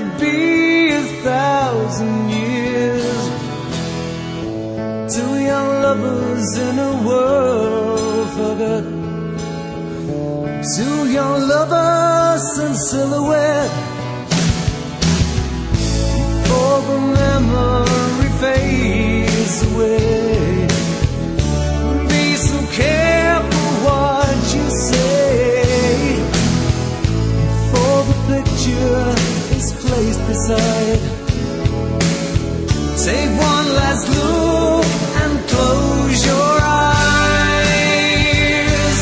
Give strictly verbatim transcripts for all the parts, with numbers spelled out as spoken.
it be a thousand years. Two young lovers in a world forgotten. Two young lovers in silhouette. Before the memory fades away, be so careful what you say. Before the picture is placed beside, take one last look and close your eyes.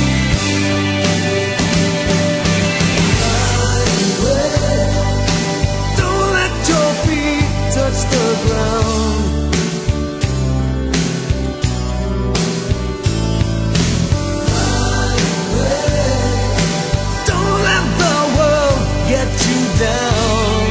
Don't let your feet touch the ground. Don't let the world get you down.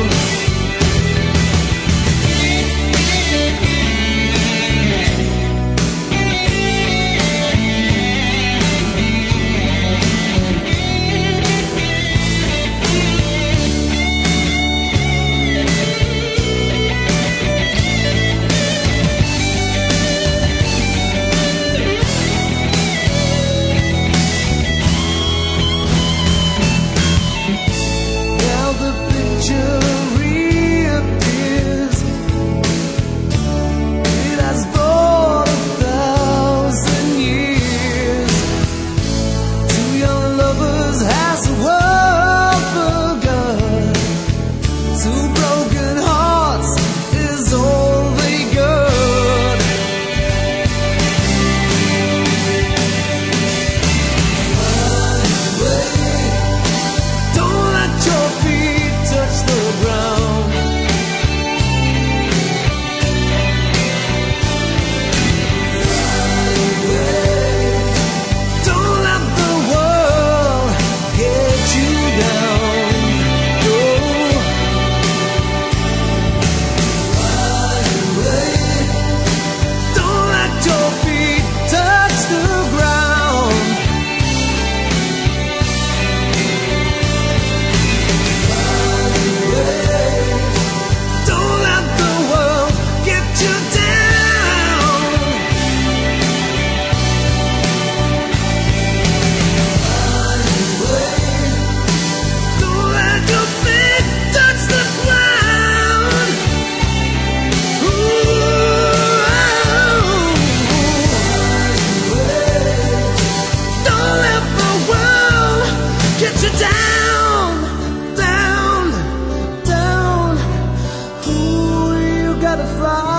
Down, down, ooh, you gotta fly.